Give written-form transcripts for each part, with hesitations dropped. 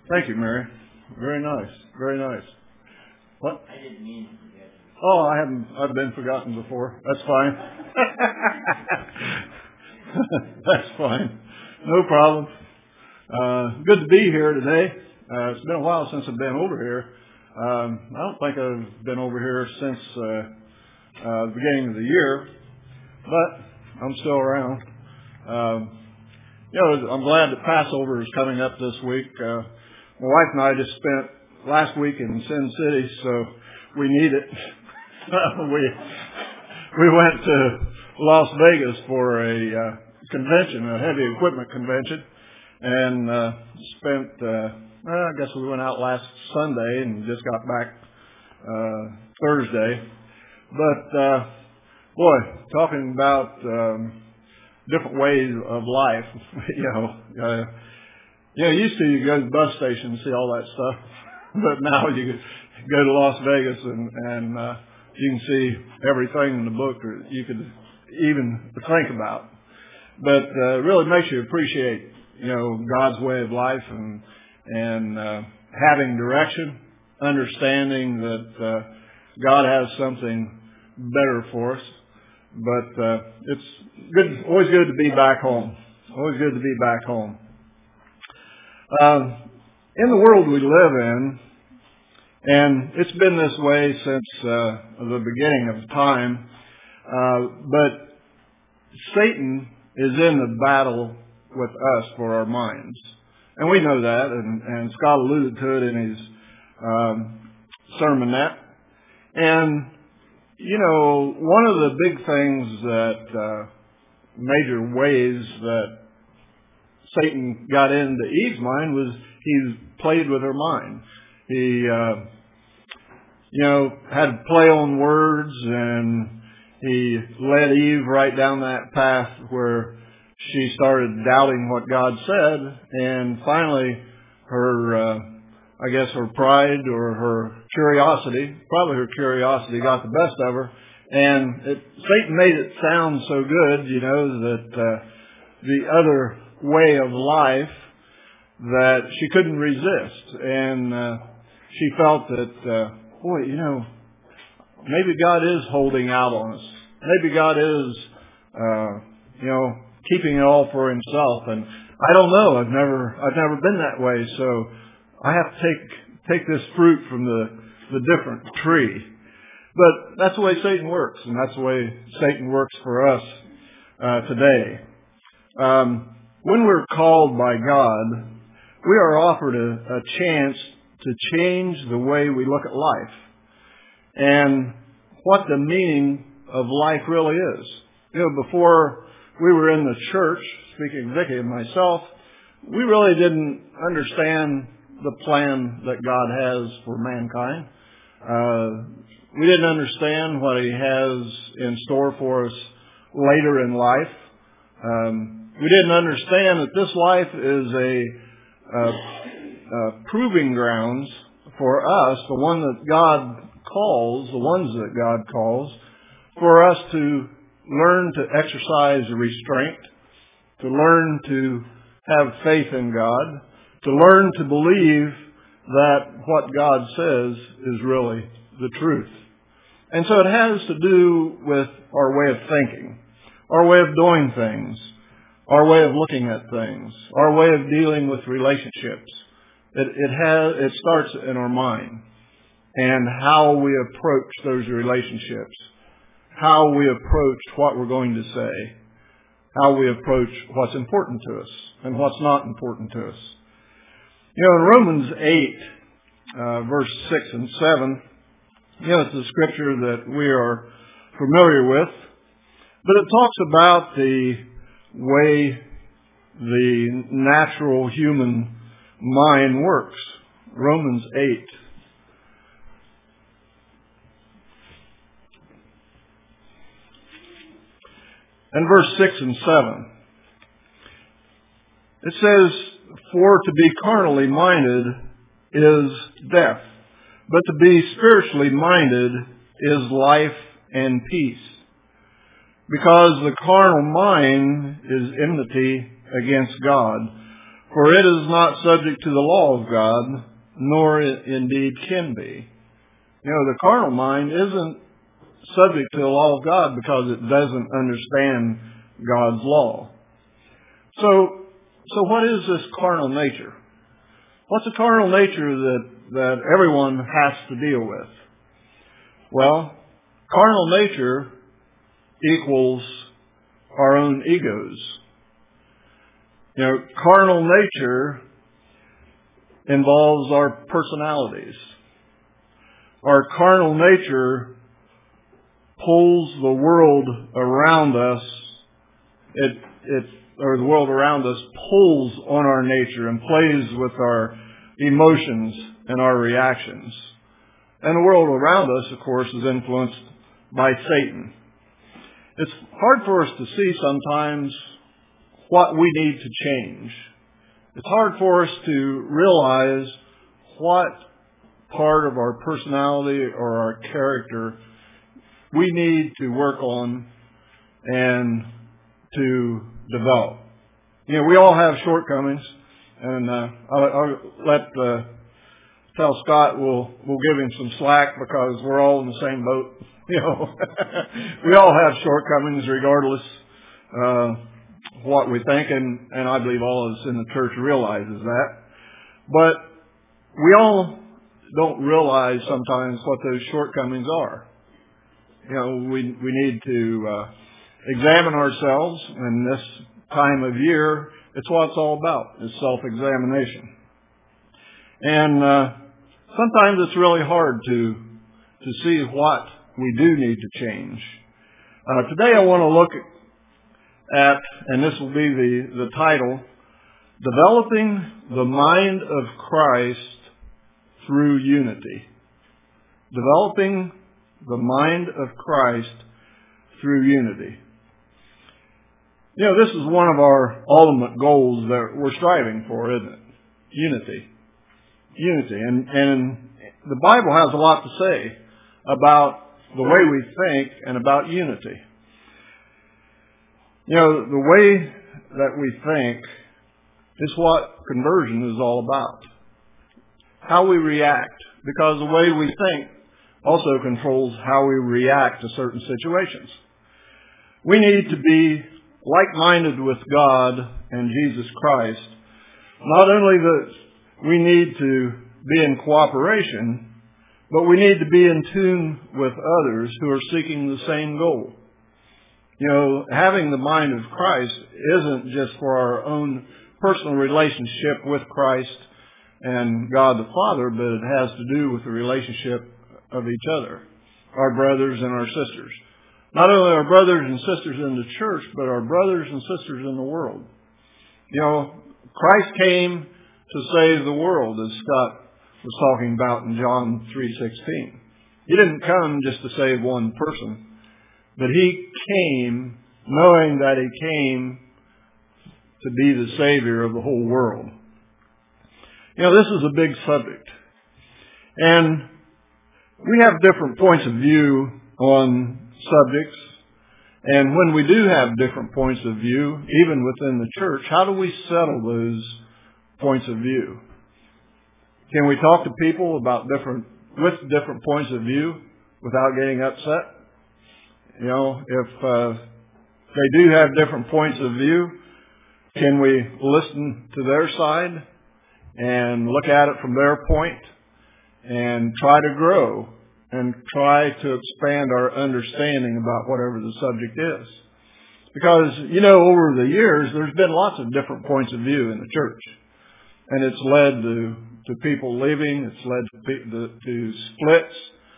Thank you, Mary. Very nice. Very nice. What? I didn't mean to forget you. Oh, I've been forgotten before. That's fine. That's fine. No problem. Good to be here today. It's been a while since I've been over here. I don't think I've been over here since the beginning of the year, but I'm still around. I'm glad that Passover is coming up this week. My wife and I just spent last week in Sin City, so we need it. We went to Las Vegas for a convention, a heavy equipment convention, and spent. I guess we went out last Sunday and just got back Thursday. But boy, talking about different ways of life, used to you go to the bus station and see all that stuff, but now you go to Las Vegas and you can see everything in the book that you could even think about. But it really makes you appreciate, God's way of life and having direction, understanding that God has something better for us. But it's good, always good to be back home. Always good to be back home. In the world we live in, and it's been this way since the beginning of time, but Satan is in the battle with us for our minds. And we know that, and Scott alluded to it in his sermonette. And, one of the big things that, major ways that Satan got into Eve's mind was he played with her mind. He, had to play on words, and he led Eve right down that path where she started doubting what God said, and finally her pride or her curiosity, probably her curiosity got the best of her, and Satan made it sound so good, that the other way of life that she couldn't resist, and she felt that, maybe God is holding out on us. Maybe God is, keeping it all for himself. And I don't know. I've never been that way. So I have to take this fruit from the different tree. But that's the way Satan works, and that's the way Satan works for us today. When we're called by God, we are offered a chance to change the way we look at life and what the meaning of life really is. Before we were in the church, speaking of Vicki and myself, we really didn't understand the plan that God has for mankind. We didn't understand what he has in store for us later in life. We didn't understand that this life is a proving grounds for us, the one that God calls, the ones that God calls, for us to learn to exercise restraint, to learn to have faith in God, to learn to believe that what God says is really the truth. And so it has to do with our way of thinking, our way of doing things, our way of looking at things, our way of dealing with relationships. It starts in our mind and how we approach those relationships, how we approach what we're going to say, how we approach what's important to us and what's not important to us. In Romans 8, verse 6 and 7, it's a scripture that we are familiar with, but it talks about the way the natural human mind works. Romans 8. And verse 6 and 7. It says, "For to be carnally minded is death, but to be spiritually minded is life and peace. Because the carnal mind is enmity against God, For it is not subject to the law of God, nor indeed can be. The carnal mind isn't subject to the law of God because it doesn't understand God's law. So what is this carnal nature? What's a carnal nature that everyone has to deal with? Well, carnal nature equals our own egos. Carnal nature involves our personalities. Our carnal nature pulls the world around us. The world around us pulls on our nature and plays with our emotions and our reactions. And the world around us, of course, is influenced by Satan. It's hard for us to see sometimes what we need to change. It's hard for us to realize what part of our personality or our character we need to work on and to develop. We all have shortcomings, and I'll tell Scott we'll give him some slack because we're all in the same boat. We all have shortcomings regardless what we think, and I believe all of us in the church realizes that. But we all don't realize sometimes what those shortcomings are. We need to examine ourselves, and this time of year, it's what it's all about, is self-examination. And sometimes it's really hard to see what we do need to change. Today I want to look at, and this will be the title, Developing the Mind of Christ Through Unity. Developing the mind of Christ through unity. This is one of our ultimate goals that we're striving for, isn't it? Unity. And the Bible has a lot to say about the way we think and about unity. The way that we think is what conversion is all about. How we react, because the way we think also controls how we react to certain situations. We need to be like-minded with God and Jesus Christ. Not only that we need to be in cooperation, but we need to be in tune with others who are seeking the same goal. Having the mind of Christ isn't just for our own personal relationship with Christ and God the Father, but it has to do with the relationship of each other, our brothers and our sisters. Not only our brothers and sisters in the church, but our brothers and sisters in the world. Christ came to save the world, as Scott was talking about in John 3:16. He didn't come just to save one person, but he came knowing that he came to be the Savior of the whole world. This is a big subject. And we have different points of view on subjects. And when we do have different points of view, even within the church, how do we settle those points of view? Can we talk to people with different points of view without getting upset? If they do have different points of view, can we listen to their side and look at it from their point and try to grow and try to expand our understanding about whatever the subject is? Because, over the years, there's been lots of different points of view in the church. And it's led to people leaving. It's led to splits.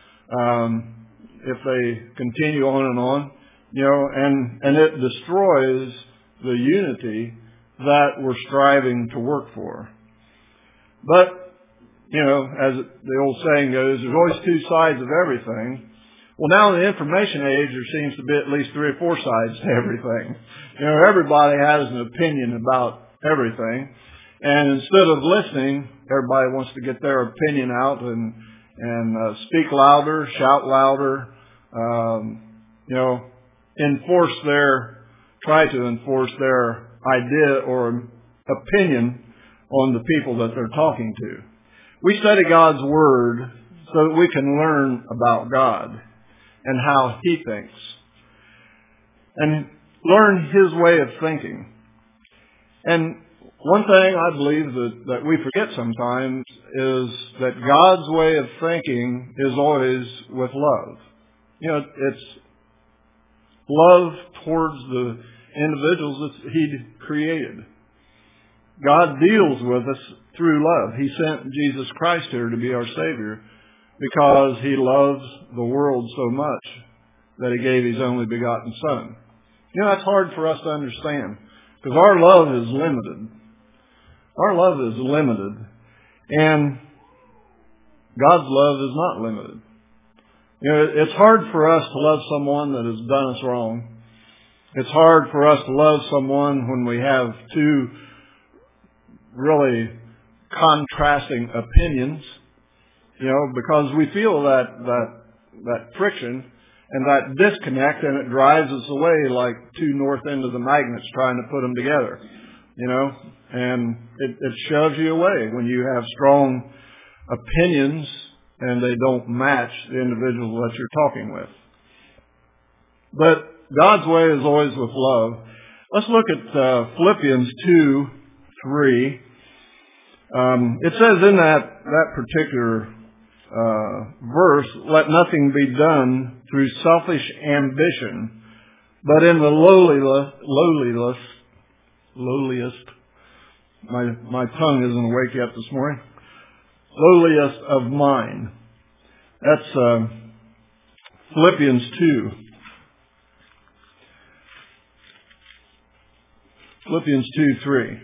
If they continue on and on, and it destroys the unity that we're striving to work for. But, as the old saying goes, there's always two sides of everything. Well, now in the information age, there seems to be at least 3 or 4 sides to everything. Everybody has an opinion about everything. And instead of listening, everybody wants to get their opinion out and speak louder, shout louder, try to enforce their idea or opinion on the people that they're talking to. We study God's Word so that we can learn about God and how He thinks and learn His way of thinking. And one thing I believe that we forget sometimes is that God's way of thinking is always with love. It's love towards the individuals that He created. God deals with us through love. He sent Jesus Christ here to be our Savior because He loves the world so much that He gave His only begotten Son. That's hard for us to understand because our love is limited. Our love is limited, and God's love is not limited. It's hard for us to love someone that has done us wrong. It's hard for us to love someone when we have two really contrasting opinions, because we feel that friction and that disconnect, and it drives us away like two north ends of the magnets trying to put them together, and it shoves you away when you have strong opinions and they don't match the individual that you're talking with. But God's way is always with love. Let's look at Philippians 2:3. It says in that particular verse, let nothing be done through selfish ambition, but in the lowliest, my tongue isn't awake yet this morning, lowliest of mind. That's Philippians 2. Philippians 2:3.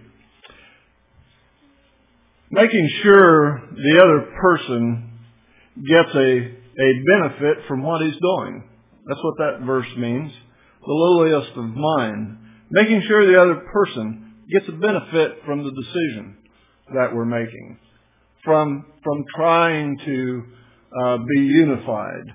Making sure the other person gets a benefit from what he's doing. That's what that verse means. The lowliest of mind. Making sure the other person gets a benefit from the decision that we're making. From trying to be unified.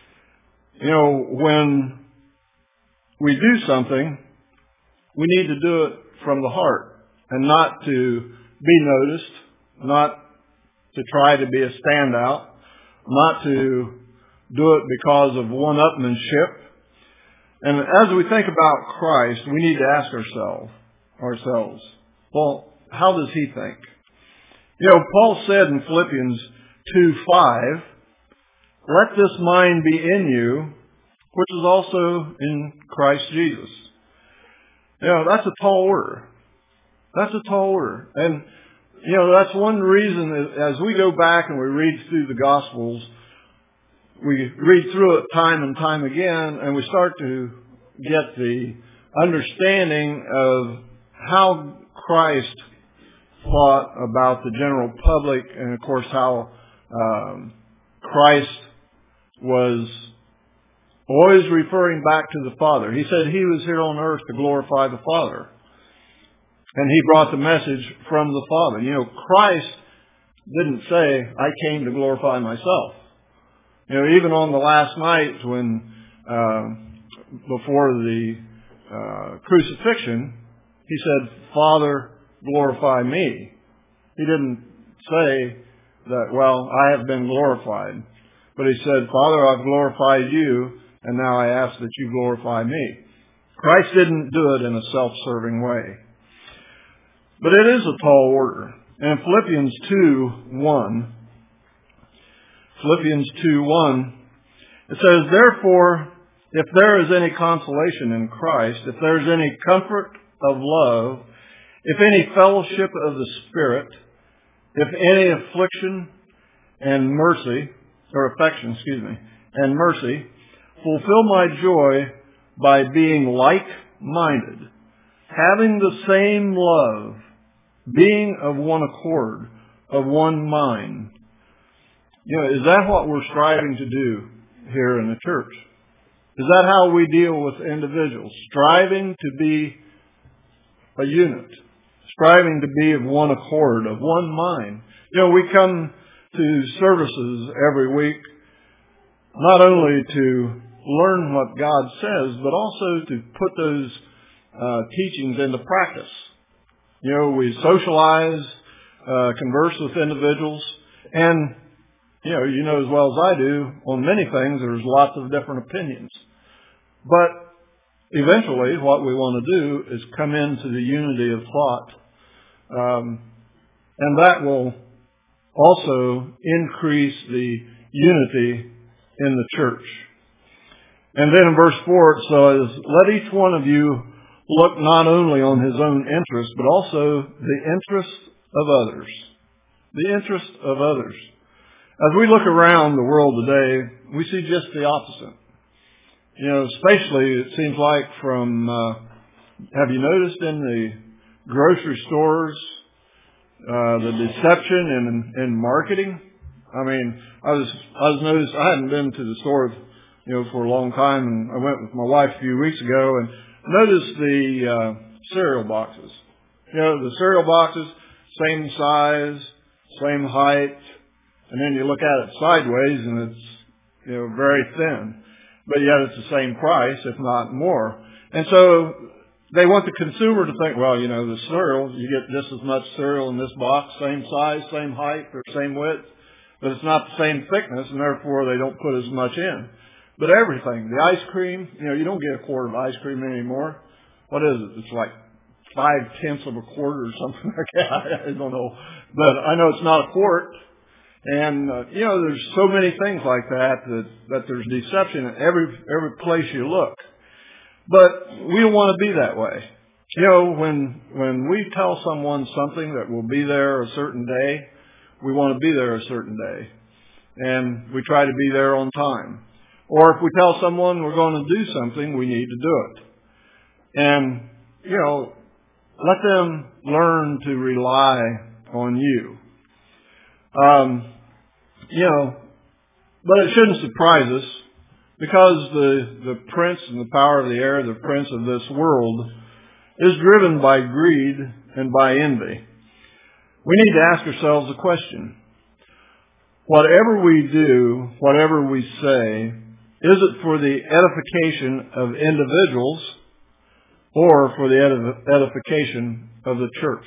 When we do something, we need to do it from the heart and not to be noticed, not to try to be a standout, not to do it because of one-upmanship. And as we think about Christ, we need to ask ourselves, well, how does He think? Paul said in Philippians 2:5, let this mind be in you, which is also in Christ Jesus. That's a tall order. That's a tall order. And, that's one reason as we go back and we read through the Gospels, we read through it time and time again, and we start to get the understanding of how Christ thought about the general public, and of course how Christ was always referring back to the Father. He said He was here on earth to glorify the Father. And He brought the message from the Father. Christ didn't say, I came to glorify myself. Even on the last night when, before the crucifixion, He said, Father, glorify me. He didn't say that, well, I have been glorified. But He said, Father, I've glorified you, and now I ask that you glorify me. Christ didn't do it in a self-serving way. But it is a tall order. And in Philippians 2:1, it says, therefore, if there is any consolation in Christ, if there is any comfort of love, if any fellowship of the Spirit, if any affliction and mercy, or affection, and mercy, fulfill my joy by being like-minded, having the same love, being of one accord, of one mind. Is that what we're striving to do here in the church? Is that how we deal with individuals? Striving to be a unit. Striving to be of one accord, of one mind. We come to services every week, not only to learn what God says, but also to put those teachings into practice. We socialize, converse with individuals, and you know as well as I do, on many things there's lots of different opinions. But eventually what we want to do is come into the unity of thought, and that will also increase the unity in the church. And then in verse 4 it says, "Let each one of you look not only on his own interest, but also the interest of others." The interest of others. As we look around the world today, we see just the opposite. Especially it seems like from, have you noticed in the grocery stores, the deception in marketing? I mean, I was noticed, I hadn't been to the store, for a long time, and I went with my wife a few weeks ago and noticed the cereal boxes. The cereal boxes, same size, same height, and then you look at it sideways and it's, very thin. But yet it's the same price, if not more. And so they want the consumer to think, well, the cereal, you get just as much cereal in this box, same size, same height, or same width, but it's not the same thickness, and therefore they don't put as much in. But everything, the ice cream, you don't get a quart of ice cream anymore. What is it? It's like 5/10 of a quart or something like that. I don't know. But I know it's not a quart. And, there's so many things like that there's deception in every place you look. But we don't want to be that way. When we tell someone something that will be there a certain day, we want to be there a certain day. And we try to be there on time. Or if we tell someone we're going to do something, we need to do it. And, let them learn to rely on you. But it shouldn't surprise us, because the prince and the power of the air, the prince of this world, is driven by greed and by envy. We need to ask ourselves a question. Whatever we do, whatever we say, is it for the edification of individuals or for the edification of the church?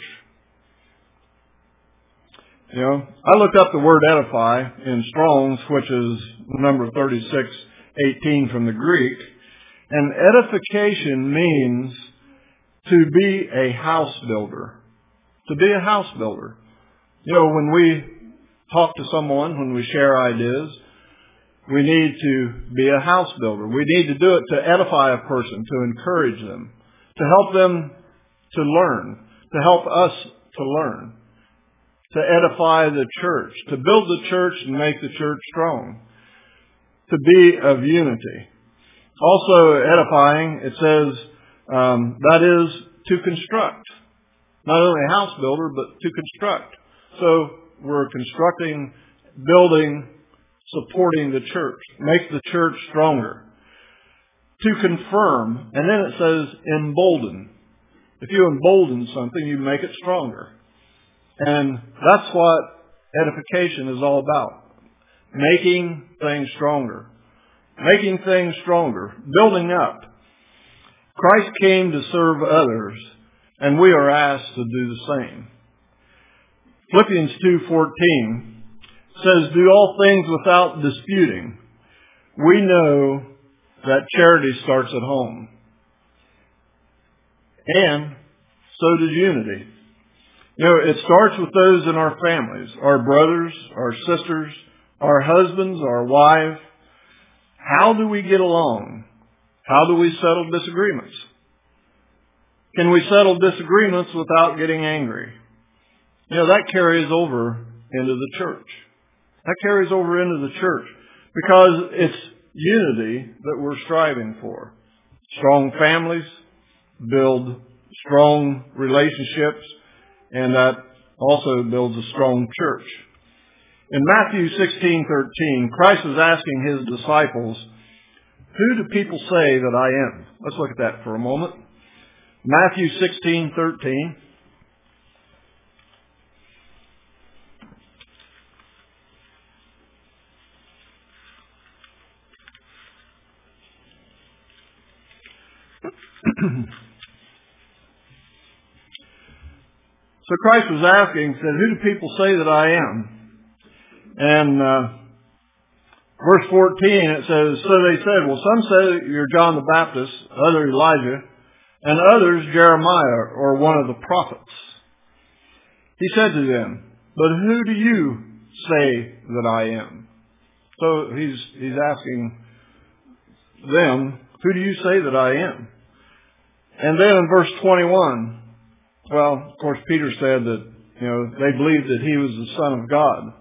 I looked up the word edify in Strong's, which is number 3618 from the Greek, and edification means to be a house builder. To be a house builder. When we talk to someone, when we share ideas, we need to be a house builder. We need to do it to edify a person, to encourage them, to help them to learn, to help us to learn, to edify the church, to build the church and make the church strong, to be of unity. Also edifying, it says, that is to construct. Not only a house builder, but to construct. So we're constructing, building, supporting the church, make the church stronger. To confirm, and then it says embolden. If you embolden something, you make it stronger. And that's what edification is all about. Making things stronger. Making things stronger. Building up. Christ came to serve others, and we are asked to do the same. Philippians 2:14 says, "Do all things without disputing." We know that charity starts at home. And so does unity. It starts with those in our families, our brothers, our sisters, our husbands, our wives. How do we get along? How do we settle disagreements? Can we settle disagreements without getting angry? That carries over into the church. That carries over into the church because it's unity that we're striving for. Strong families build strong relationships, and that also builds a strong church. In Matthew 16:13, Christ was asking his disciples, "Who do people say that I am?" Let's look at that for a moment. Matthew 16:13. So Christ was asking, said, who do people say that I am? And verse 14, it says, so they said, well, some say you're John the Baptist, others Elijah, and others Jeremiah or one of the prophets. He said to them, but who do you say that I am? So he's asking them, who do you say that I am? And then in verse 21, well, of course, Peter said that, they believed that he was the Son of God.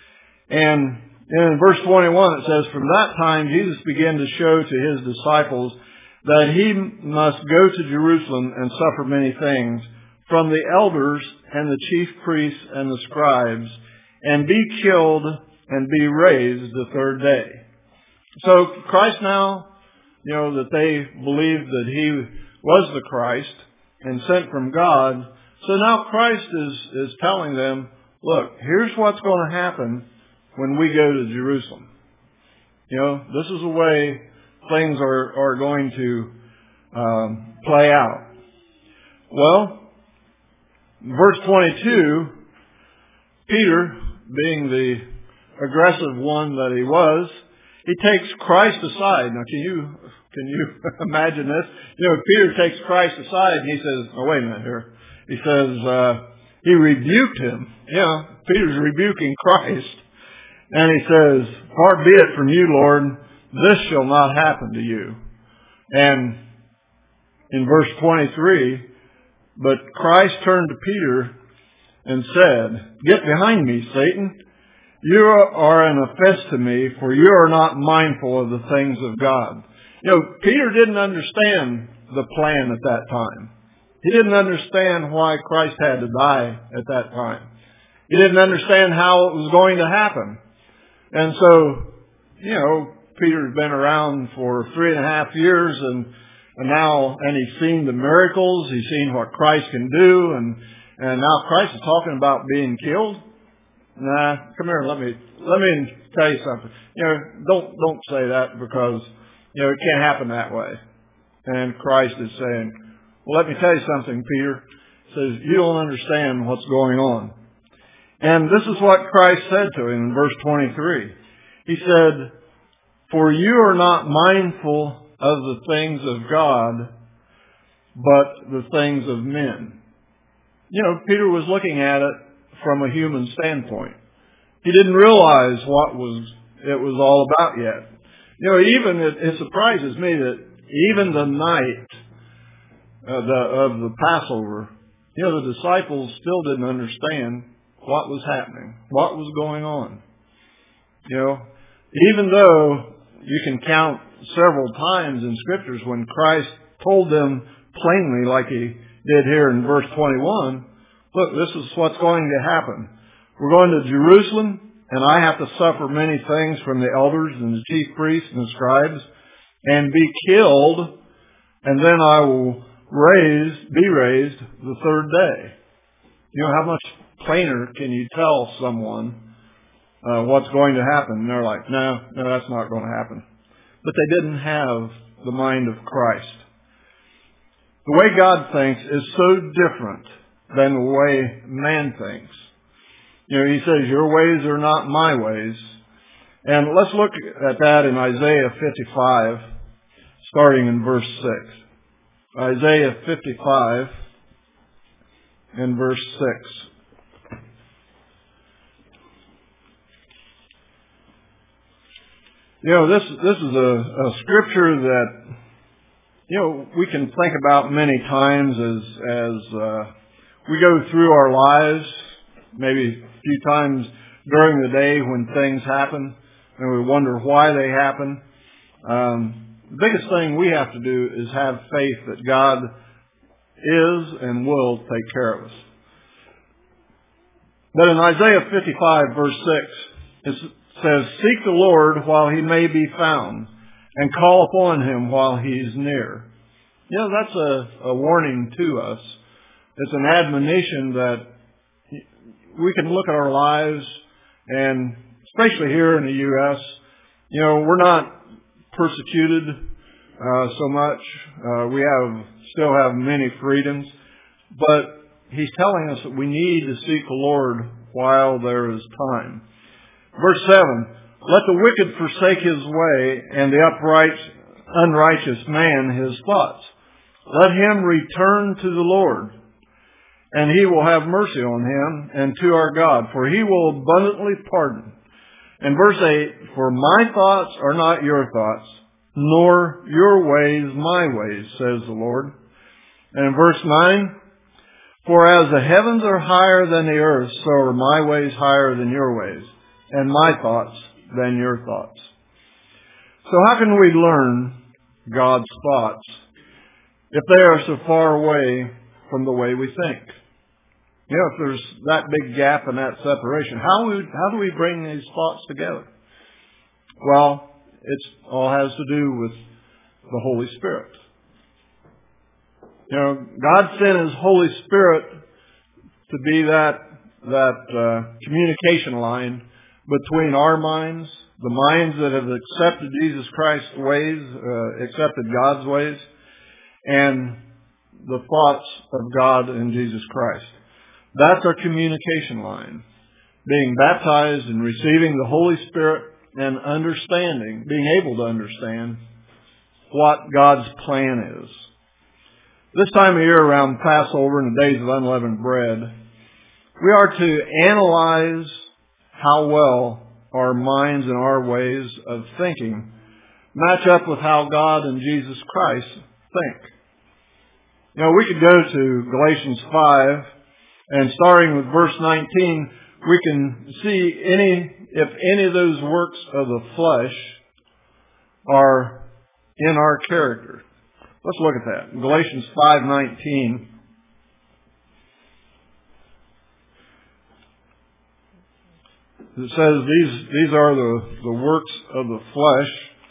And in verse 21, it says, from that time, Jesus began to show to his disciples that he must go to Jerusalem and suffer many things from the elders and the chief priests and the scribes, and be killed and be raised the third day. So Christ now, that they believed that he was the Christ and sent from God. So now Christ is telling them, look, here's what's going to happen when we go to Jerusalem. This is the way things are going to play out. Well, verse 22, Peter, being the aggressive one that he was, he takes Christ aside. Now, can you imagine this? Peter takes Christ aside and he says, oh, wait a minute here. He says, he rebuked him. Peter's rebuking Christ. And he says, far be it from you, Lord, this shall not happen to you. And in verse 23, but Christ turned to Peter and said, get behind me, Satan. You are an offense to me, for you are not mindful of the things of God. Peter didn't understand the plan at that time. He didn't understand why Christ had to die at that time. He didn't understand how it was going to happen. And so, Peter's been around for 3.5 years and he's seen the miracles. He's seen what Christ can do. And now Christ is talking about being killed. Nah, come here. Let me tell you something. Don't say that because, it can't happen that way. And Christ is saying, well, let me tell you something, Peter. He says, you don't understand what's going on. And this is what Christ said to him in verse 23. He said, for you are not mindful of the things of God, but the things of men. Peter was looking at it from a human standpoint. He didn't realize what it was all about yet. Even it surprises me that even the night of the Passover, the disciples still didn't understand what was happening, what was going on. Even though you can count several times in scriptures when Christ told them plainly, like he did here in verse 21, look, this is what's going to happen. We're going to Jerusalem, and I have to suffer many things from the elders and the chief priests and the scribes, and be killed, and then I will be raised the third day. How much plainer can you tell someone what's going to happen? And they're like, no, that's not going to happen. But they didn't have the mind of Christ. The way God thinks is so different than the way man thinks. He says, your ways are not my ways. And let's look at that in Isaiah 55, starting in verse 6. Isaiah 55 and verse 6. This is a scripture that, we can think about many times as we go through our lives, maybe a few times during the day when things happen, and we wonder why they happen. The biggest thing we have to do is have faith that God is and will take care of us. But in Isaiah 55, verse 6, it says, seek the Lord while he may be found, and call upon him while he is near. That's a warning to us. It's an admonition that we can look at our lives, and especially here in the U.S., we're not persecuted so much. We still have many freedoms. But he's telling us that we need to seek the Lord while there is time. Verse 7, let the wicked forsake his way, and the unrighteous man his thoughts. Let him return to the Lord, and he will have mercy on him, and to our God, for he will abundantly pardon. And verse 8, for my thoughts are not your thoughts, nor your ways my ways, says the Lord. And in verse 9, for as the heavens are higher than the earth, so are my ways higher than your ways, and my thoughts than your thoughts. So how can we learn God's thoughts if they are so far away from the way we think? You know, if there's that big gap and that separation, how do we bring these thoughts together? Well, it all has to do with the Holy Spirit. You know, God sent His Holy Spirit to be that communication line between our minds, the minds that have accepted Jesus Christ's ways, accepted God's ways, and the thoughts of God in Jesus Christ. That's our communication line. Being baptized and receiving the Holy Spirit and understanding, being able to understand what God's plan is. This time of year around Passover and the days of unleavened bread, we are to analyze how well our minds and our ways of thinking match up with how God and Jesus Christ think. You know, we could go to Galatians 5, and starting with verse 19, we can see if any of those works of the flesh are in our character. Let's look at that. Galatians 5:19. It says these are the works of the flesh.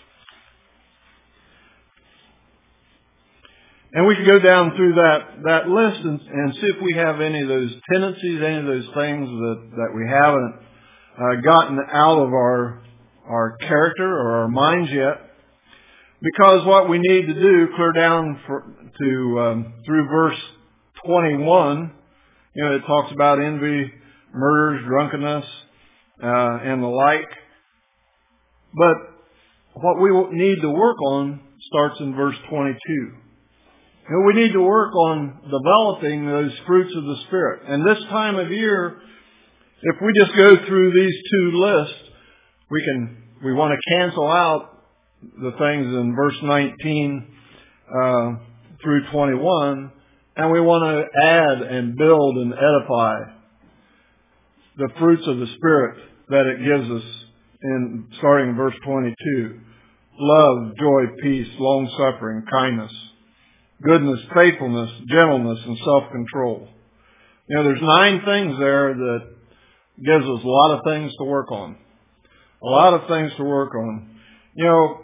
And we can go down through that list and see if we have any of those tendencies, any of those things that we haven't gotten out of our character or our minds yet. Because what we need to do, clear down through verse 21, you know, it talks about envy, murders, drunkenness, and the like. But what we need to work on starts in verse 22. You know, we need to work on developing those fruits of the Spirit. And this time of year, if we just go through these two lists, we want to cancel out the things in verse 19 through 21, and we want to add and build and edify the fruits of the Spirit that it gives us starting in verse 22. Love, joy, peace, long-suffering, kindness, goodness, faithfulness, gentleness, and self-control. You know, there's 9 things there that gives us a lot of things to work on. A lot of things to work on. You know,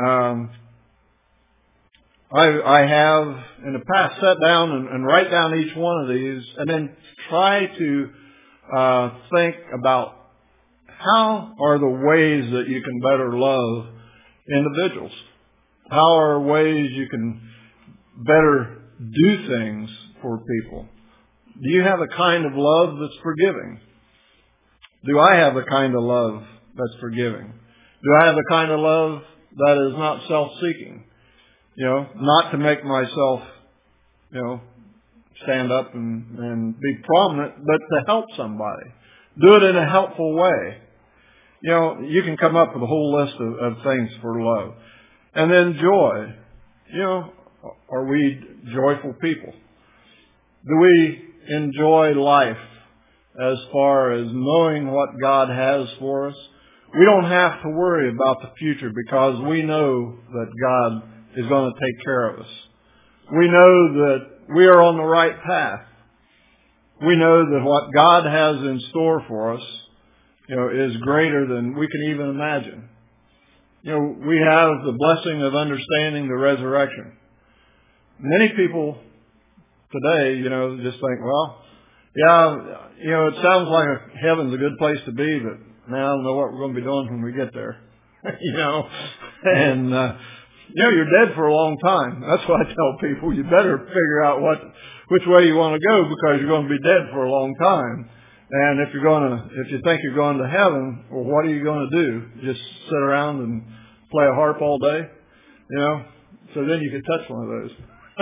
I have in the past sat down and write down each one of these and then try to think about how are the ways that you can better love individuals. How are ways you can better do things for people? Do you have a kind of love that's forgiving? Do I have a kind of love that's forgiving? Do I have a kind of love that is not self-seeking? You know, not to make myself, you know, stand up and be prominent, but to help somebody. Do it in a helpful way. You know, you can come up with a whole list of things for love. And then joy. You know, are we joyful people? Do we enjoy life as far as knowing what God has for us? We don't have to worry about the future because we know that God is going to take care of us. We know that we are on the right path. We know that what God has in store for us, you know, is greater than we can even imagine. You know, we have the blessing of understanding the resurrection. Many people today, you know, just think, well, yeah, you know, it sounds like heaven's a good place to be, but man, I don't know what we're going to be doing when we get there. You know, and You're dead for a long time. That's what I tell people. You better figure out which way you want to go, because you're going to be dead for a long time. And if you think you're going to heaven, well, what are you going to do? Just sit around and play a harp all day? So then you could touch one of those.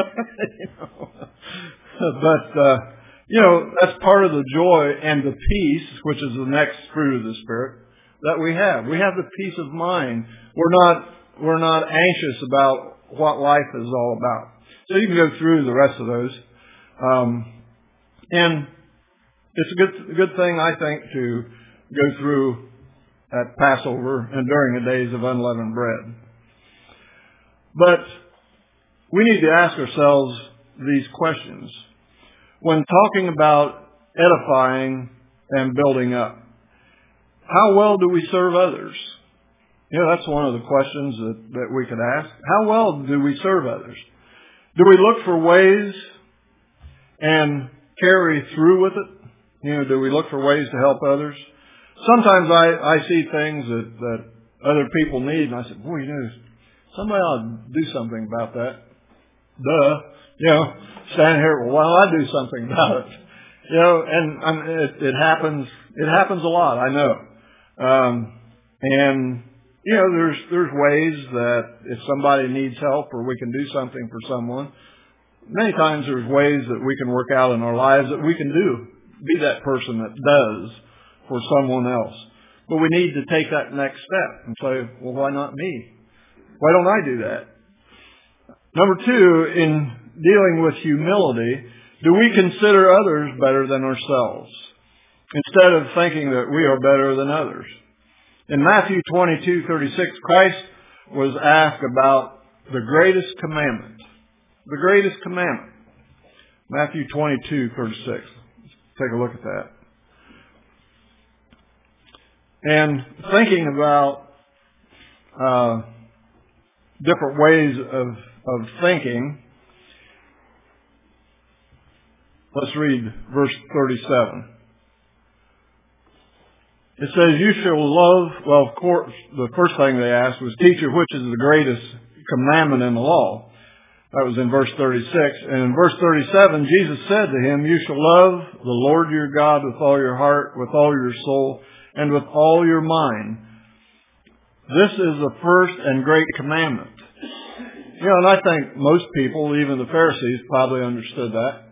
But that's part of the joy and the peace, which is the next fruit of the Spirit that we have. We have the peace of mind. We're not anxious about what life is all about. So you can go through the rest of those. And it's a good thing, I think, to go through at Passover and during the days of unleavened bread. But we need to ask ourselves these questions when talking about edifying and building up. How well do we serve others? That's one of the questions that we could ask. How well do we serve others? Do we look for ways and carry through with it? Do we look for ways to help others? Sometimes I see things that other people need, and I say, boy, somebody ought to do something about that. Standing here, well, why don't I do something about it? And it happens a lot, I know. There's ways that if somebody needs help or we can do something for someone, many times there's ways that we can work out in our lives that we can be that person that does for someone else. But we need to take that next step and say, well, why not me? Why don't I do that? Number 2, in dealing with humility, do we consider others better than ourselves instead of thinking that we are better than others? In Matthew 22:36, Christ was asked about the greatest commandment. The greatest commandment. Matthew 22:36. Let's take a look at that. And thinking about different ways of thinking, let's read verse 37. It says, you shall love, well, of course, the first thing they asked was, teacher, which is the greatest commandment in the law? That was in verse 36. And in verse 37, Jesus said to him, you shall love the Lord your God with all your heart, with all your soul, and with all your mind. This is the first and great commandment. And I think most people, even the Pharisees, probably understood that.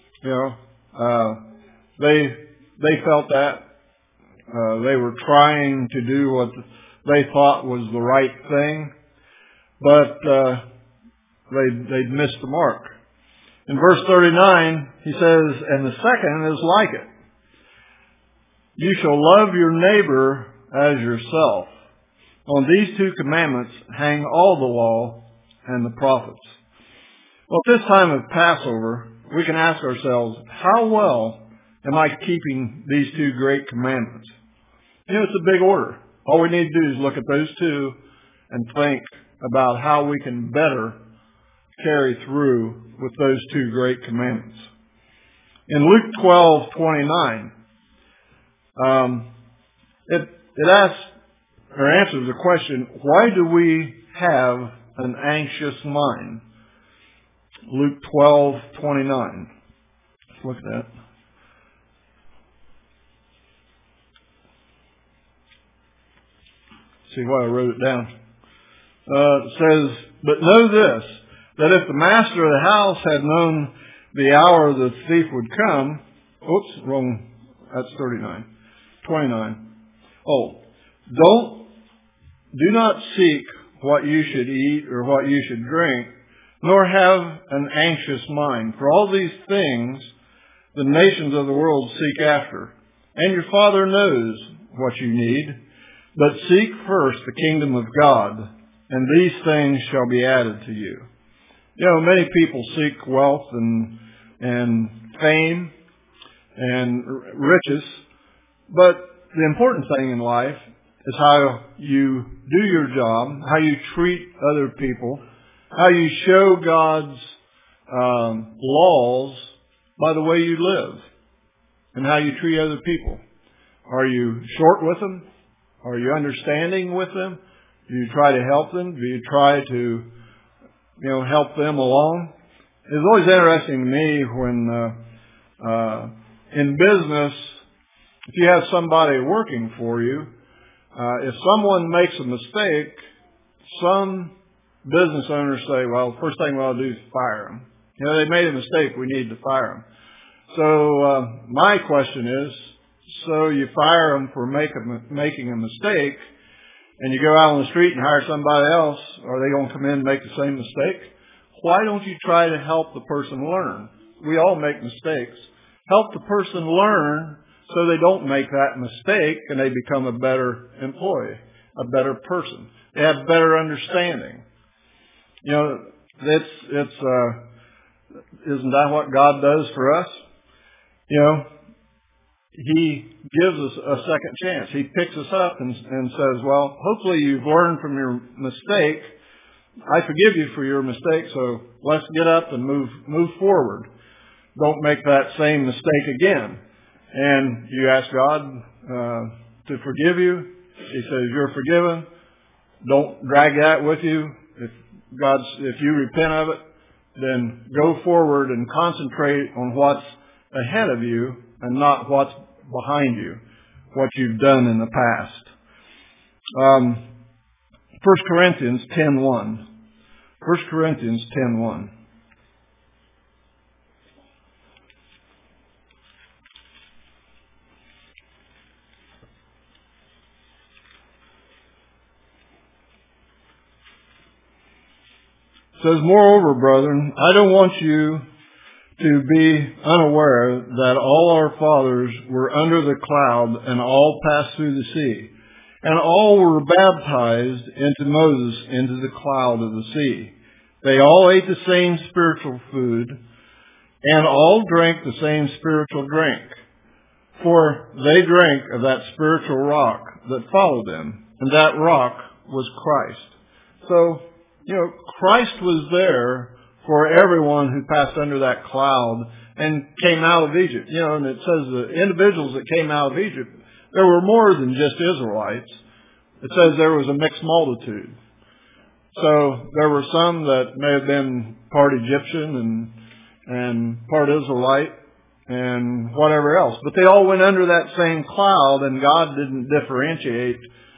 They felt that. They were trying to do what they thought was the right thing, but they'd missed the mark. In verse 39, he says, and the second is like it. You shall love your neighbor as yourself. On these 2 commandments hang all the law and the prophets. Well, at this time of Passover, we can ask ourselves, how well am I keeping these 2 great commandments? It's a big order. All we need to do is look at those 2 and think about how we can better carry through with those 2 great commandments. In Luke 12:29, it asks or answers the question, why do we have an anxious mind? Luke 12:29. Let's look at that. See why I wrote it down. It says, but know this, that if the master of the house had known the hour the thief would come, wrong, that's 39. 29. Do not seek what you should eat or what you should drink, nor have an anxious mind. For all these things the nations of the world seek after. And your Father knows what you need. But seek first the kingdom of God, and these things shall be added to you. Many people seek wealth and fame and riches, but the important thing in life is how you do your job, how you treat other people, how you show God's laws by the way you live, and how you treat other people. Are you short with them? Are you understanding with them? Do you try to help them? Do you try to help them along. It's always interesting to me when in business, if you have somebody working for you, if someone makes a mistake, some business owners say, well, the first thing we'll do is fire them. They made a mistake, we need to fire them. So my question is, so you fire them for making a mistake, and you go out on the street and hire somebody else, are they going to come in and make the same mistake? Why don't you try to help the person learn? We all make mistakes. Help the person learn so they don't make that mistake and they become a better employee, a better person. They have better understanding. Isn't that what God does for us? He gives us a second chance. He picks us up and says, well, hopefully you've learned from your mistake. I forgive you for your mistake, so let's get up and move forward. Don't make that same mistake again. And you ask God to forgive you. He says, you're forgiven. Don't drag that with you. If you repent of it, then go forward and concentrate on what's ahead of you and not what's behind you, what you've done in the past. 1 Corinthians 10:1. 1 Corinthians 10:1. It says, moreover, brethren, I don't want you to be unaware that all our fathers were under the cloud and all passed through the sea, and all were baptized into Moses into the cloud of the sea. They all ate the same spiritual food, and all drank the same spiritual drink, for they drank of that spiritual rock that followed them, and that rock was Christ. So, Christ was there for everyone who passed under that cloud and came out of Egypt. And it says the individuals that came out of Egypt, there were more than just Israelites. It says there was a mixed multitude. So there were some that may have been part Egyptian and part Israelite and whatever else. But they all went under that same cloud, and God didn't differentiate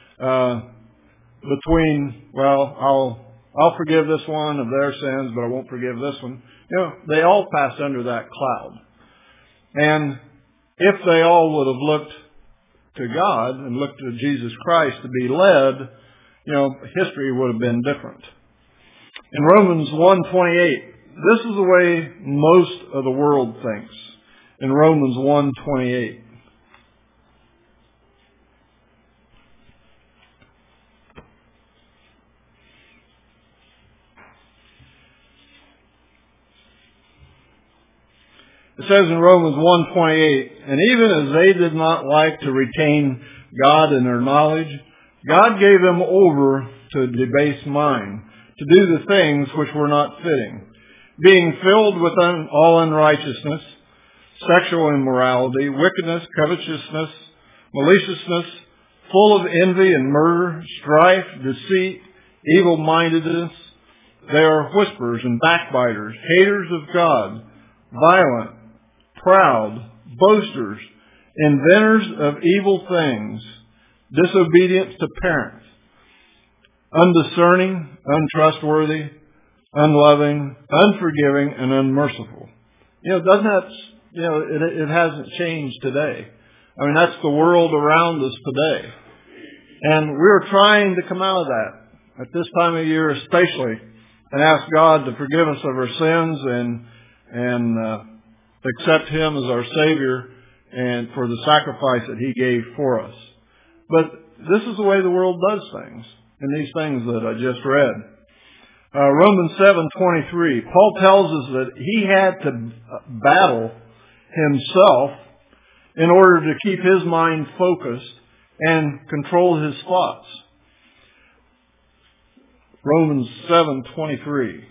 between, well, I'll forgive this one of their sins, but I won't forgive this one. They all passed under that cloud. And if they all would have looked to God and looked to Jesus Christ to be led, history would have been different. In Romans 1:28, this is the way most of the world thinks. In Romans 1:28. It says in Romans 1:28, and even as they did not like to retain God in their knowledge, God gave them over to a debased mind, to do the things which were not fitting, being filled with all unrighteousness, sexual immorality, wickedness, covetousness, maliciousness, full of envy and murder, strife, deceit, evil-mindedness. They are whisperers and backbiters, haters of God, violent, proud, boasters, inventors of evil things, disobedient to parents, undiscerning, untrustworthy, unloving, unforgiving, and unmerciful. Doesn't that, it hasn't changed today. That's the world around us today. And we're trying to come out of that at this time of year especially, and ask God to forgive us of our sins and accept Him as our Savior and for the sacrifice that He gave for us. But this is the way the world does things, in these things that I just read. Romans 7:23, Paul tells us that he had to battle himself in order to keep his mind focused and control his thoughts. Romans 7:23.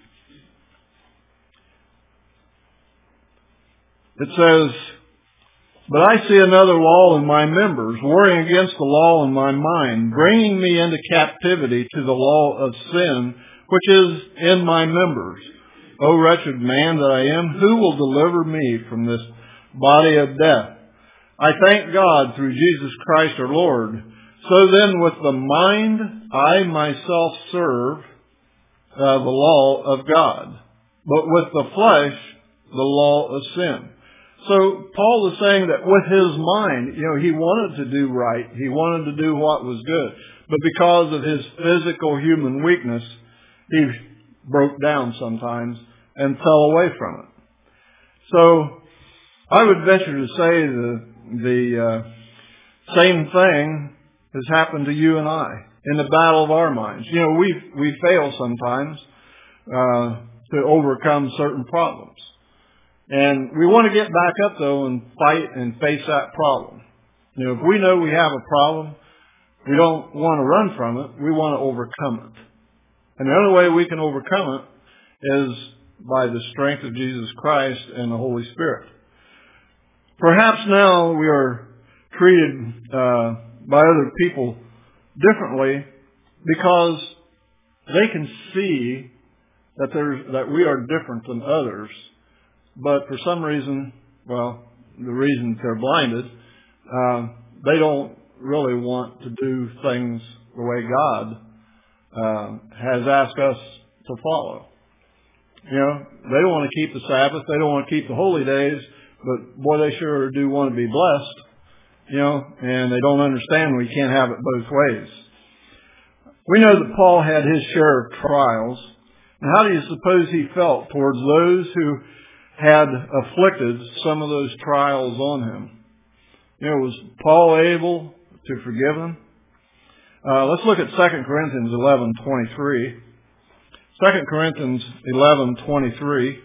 It says, but I see another law in my members, warring against the law in my mind, bringing me into captivity to the law of sin, which is in my members. O wretched man that I am, who will deliver me from this body of death? I thank God through Jesus Christ our Lord. So then with the mind I myself serve the law of God, but with the flesh the law of sin. So Paul is saying that with his mind, he wanted to do right. He wanted to do what was good. But because of his physical human weakness, he broke down sometimes and fell away from it. So I would venture to say the same thing has happened to you and I in the battle of our minds. We fail sometimes to overcome certain problems. And we want to get back up, though, and fight and face that problem. If we know we have a problem, we don't want to run from it. We want to overcome it. And the only way we can overcome it is by the strength of Jesus Christ and the Holy Spirit. Perhaps now we are treated by other people differently because they can see that we are different than others. But for some reason, the reason they're blinded, they don't really want to do things the way God has asked us to follow. They don't want to keep the Sabbath. They don't want to keep the holy days. But boy, they sure do want to be blessed, and they don't understand we can't have it both ways. We know that Paul had his share of trials. And how do you suppose he felt towards those who had afflicted some of those trials on him? Was Paul able to forgive them? Let's look at 2 Corinthians 11:23. 2 Corinthians 11:23.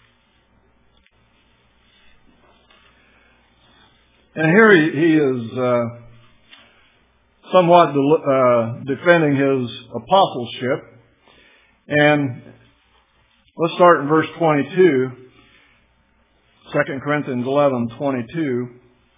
And here he is somewhat defending his apostleship. And let's start in verse 22. 2 Corinthians 11:22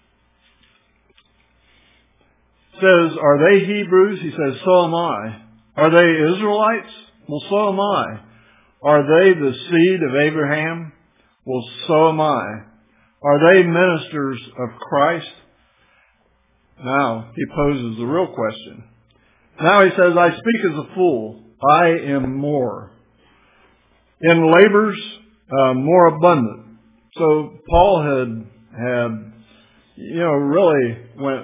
says, are they Hebrews? He says, so am I. Are they Israelites? Well, so am I. Are they the seed of Abraham? Well, so am I. Are they ministers of Christ? Now, he poses the real question. Now he says, I speak as a fool. I am more. In labors, more abundant. So Paul had really went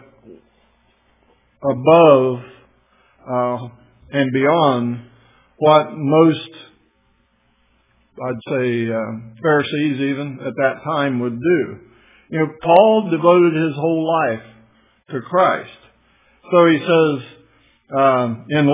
above and beyond what most, I'd say, Pharisees even at that time would do. Paul devoted his whole life to Christ. So he says, in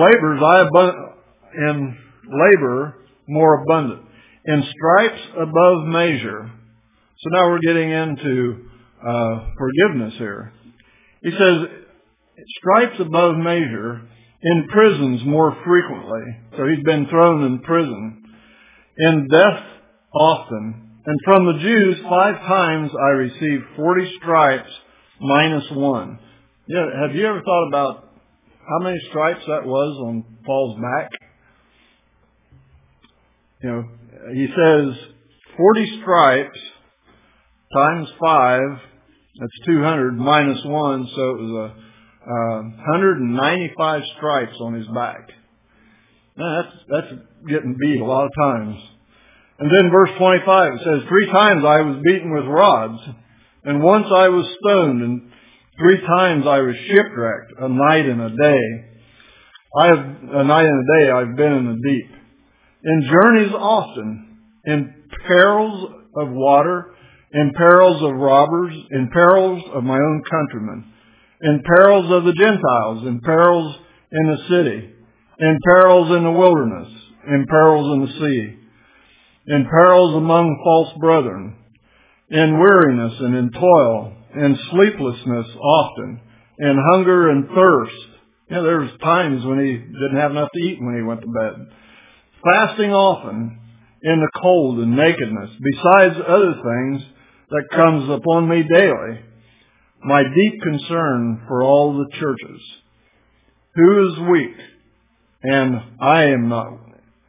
labor more abundant, in stripes above measure. So now we're getting into forgiveness here. He says, stripes above measure, in prisons more frequently. So he's been thrown in prison. In death often. And from the Jews 5 times I received 40 stripes minus 1. Have you ever thought about how many stripes that was on Paul's back? He says 40 stripes times 5, that's 200 minus 1, so it was 195 stripes on his back. Now, that's getting beat a lot of times. And then verse 25, it says, 3 times I was beaten with rods, and once I was stoned, and 3 times I was shipwrecked, a night and a day. I've been in the deep. In journeys often, in perils of water, in perils of robbers, in perils of my own countrymen, in perils of the Gentiles, in perils in the city, in perils in the wilderness, in perils in the sea, in perils among false brethren, in weariness and in toil, in sleeplessness often, in hunger and thirst. There was times when he didn't have enough to eat when he went to bed. Fasting often, in the cold and nakedness, besides other things that comes upon me daily. My deep concern for all the churches. Who is weak? And I am not.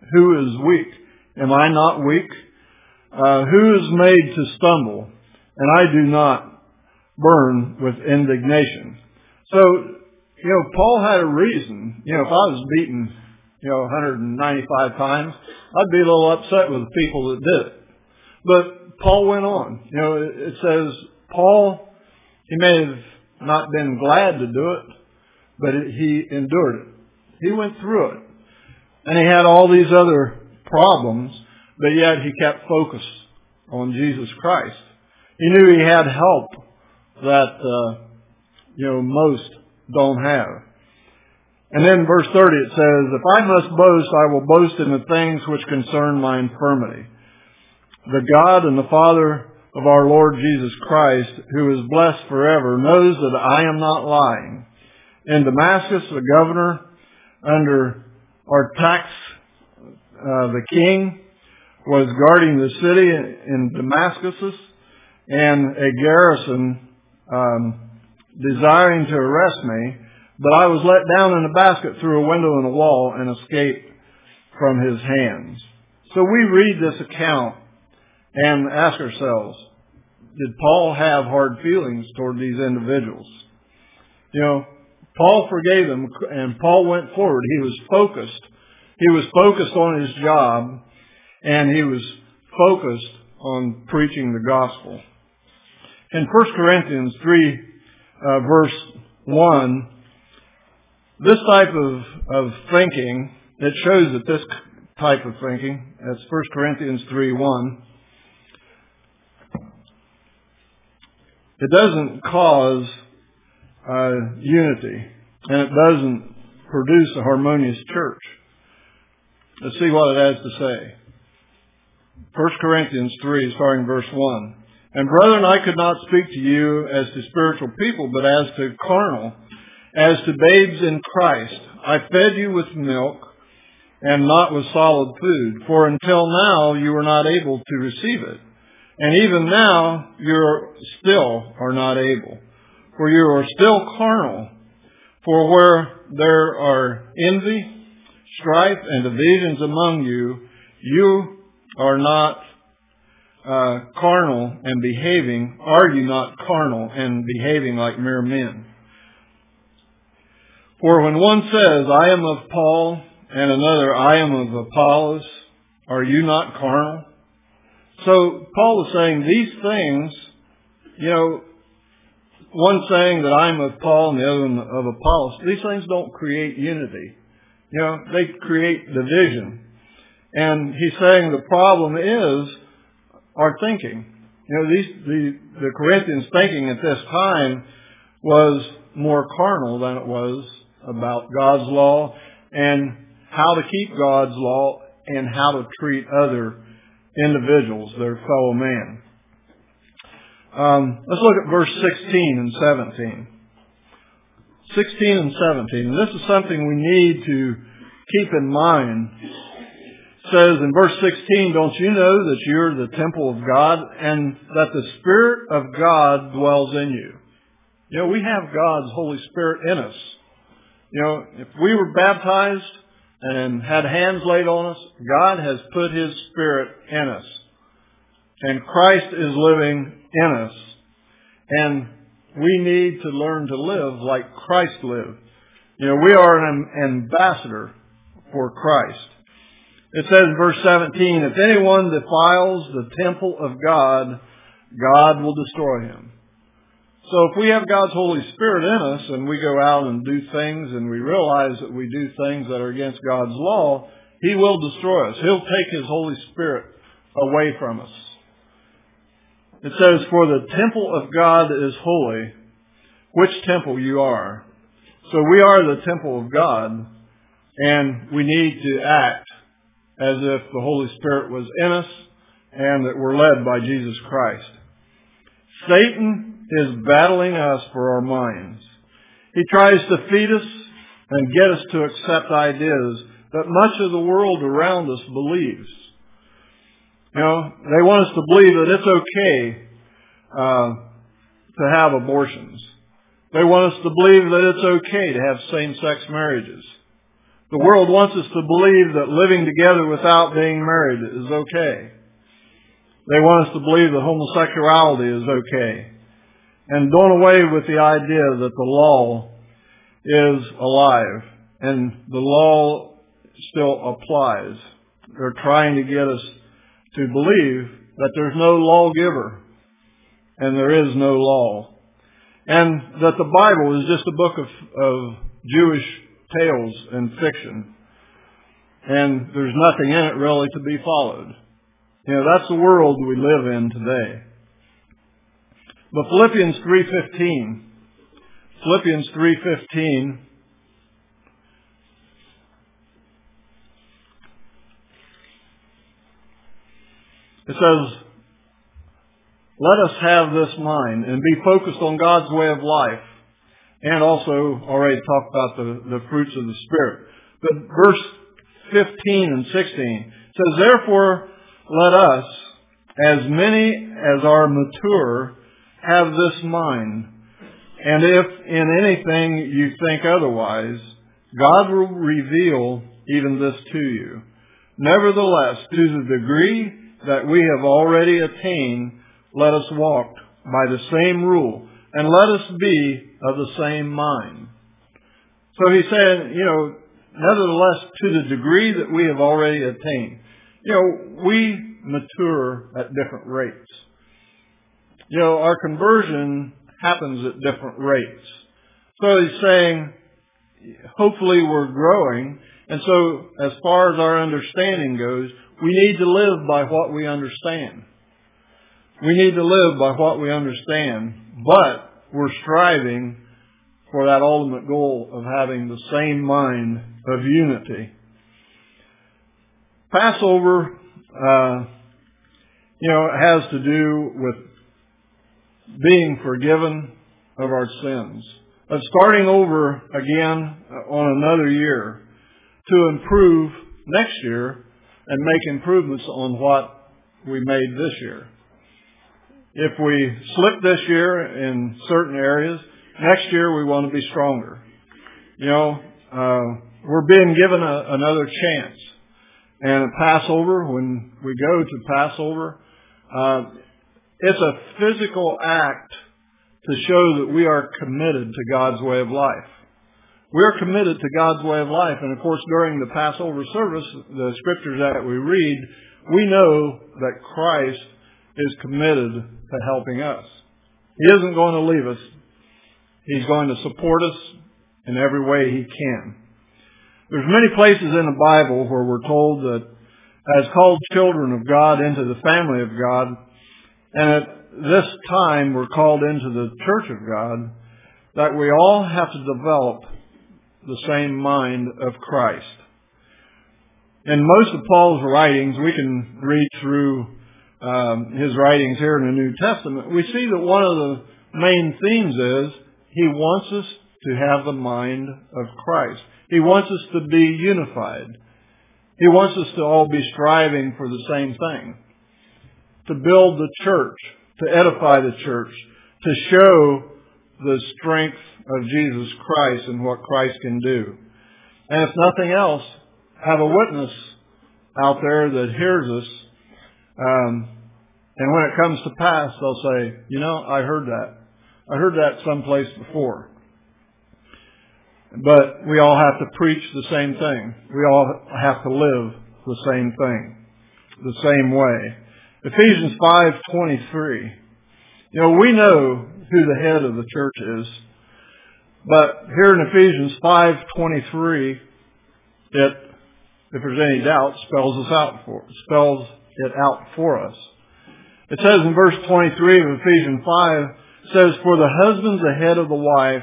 who is weak? Am I not weak? Who is made to stumble? And I do not burn with indignation. So, Paul had a reason. If I was beaten, 195 times, I'd be a little upset with the people that did it. But Paul went on. It says Paul, he may have not been glad to do it, but he endured it. He went through it. And he had all these other problems, but yet he kept focused on Jesus Christ. He knew he had help that, most don't have. And then verse 30 it says, if I must boast, I will boast in the things which concern my infirmity. The God and the Father of our Lord Jesus Christ, who is blessed forever, knows that I am not lying. In Damascus, the governor under Artax, the king, was guarding the city in Damascus, and a garrison desiring to arrest me, but I was let down in a basket through a window in the wall and escaped from his hands. So we read this account and ask ourselves, did Paul have hard feelings toward these individuals? Paul forgave them, and Paul went forward. He was focused. He was focused on his job, and he was focused on preaching the gospel. In 1 Corinthians 3, verse 1, this type of thinking, it shows that this type of thinking, that's 1 Corinthians 3:1, it doesn't cause unity, and it doesn't produce a harmonious church. Let's see what it has to say. 1 Corinthians 3, starting verse 1. And brethren, I could not speak to you as to spiritual people, but as to carnal, as to babes in Christ. I fed you with milk and not with solid food, for until now you were not able to receive it. And even now you still are not able, for you are still carnal. For where there are envy, strife, and divisions among you, you are not carnal and behaving. Are you not carnal and behaving like mere men? For when one says, I am of Paul, and another, I am of Apollos, are you not carnal? So Paul is saying these things, one saying that I'm of Paul and the other of Apollos, these things don't create unity. They create division. And he's saying the problem is our thinking. The Corinthians' thinking at this time was more carnal than it was about God's law and how to keep God's law and how to treat other individuals, their fellow man. Let's look at verse 16 and 17. 16 and 17. This is something we need to keep in mind. It says in verse 16, don't you know that you're the temple of God and that the Spirit of God dwells in you? We have God's Holy Spirit in us. If we were baptized and had hands laid on us, God has put His Spirit in us. And Christ is living in us. And we need to learn to live like Christ lived. We are an ambassador for Christ. It says in verse 17, if anyone defiles the temple of God, God will destroy him. So if we have God's Holy Spirit in us and we go out and do things and we realize that we do things that are against God's law, He will destroy us. He'll take His Holy Spirit away from us. It says, for the temple of God is holy, which temple you are. So we are the temple of God, and we need to act as if the Holy Spirit was in us and that we're led by Jesus Christ. Satan is battling us for our minds. He tries to feed us and get us to accept ideas that much of the world around us believes. They want us to believe that it's okay to have abortions. They want us to believe that it's okay to have same-sex marriages. The world wants us to believe that living together without being married is okay. They want us to believe that homosexuality is okay. And done away with the idea that the law is alive and the law still applies. They're trying to get us to believe that there's no lawgiver and there is no law. And that the Bible is just a book of Jewish tales and fiction. And there's nothing in it really to be followed. That's the world we live in today. But Philippians 3:15, it says, let us have this mind and be focused on God's way of life. And also already talked about the fruits of the Spirit. But verse 15 and 16 says, therefore, let us, as many as are mature, have this mind. And if in anything you think otherwise, God will reveal even this to you. Nevertheless, to the degree that we have already attained, let us walk by the same rule, and let us be of the same mind. So he said, nevertheless, to the degree that we have already attained. We mature at different rates. Our conversion happens at different rates. So he's saying, hopefully we're growing. And so as far as our understanding goes, we need to live by what we understand. We need to live by what we understand. But we're striving for that ultimate goal of having the same mind of unity. Passover, has to do with being forgiven of our sins, of starting over again on another year to improve next year and make improvements on what we made this year. If we slip this year in certain areas, next year we want to be stronger. We're being given another chance. And at Passover, when we go to Passover, it's a physical act to show that we are committed to God's way of life. We're committed to God's way of life. And of course, during the Passover service, the scriptures that we read, we know that Christ is committed to helping us. He isn't going to leave us. He's going to support us in every way He can. There's many places in the Bible where we're told that as called children of God into the family of God, and at this time we're called into the church of God, that we all have to develop the same mind of Christ. In most of Paul's writings, we can read through his writings here in the New Testament, we see that one of the main themes is he wants us to have the mind of Christ. He wants us to be unified. He wants us to all be striving for the same thing. To build the church, to edify the church, to show the strength of Jesus Christ and what Christ can do. And if nothing else, have a witness out there that hears us. And when it comes to pass, they'll say, I heard that. I heard that someplace before. But we all have to preach the same thing. We all have to live the same thing, the same way. Ephesians 5:23. We know who the head of the church is. But here in Ephesians 5:23, if there's any doubt, spells it out for us. It says in verse 23 of Ephesians 5, it says, for the husband's the head of the wife,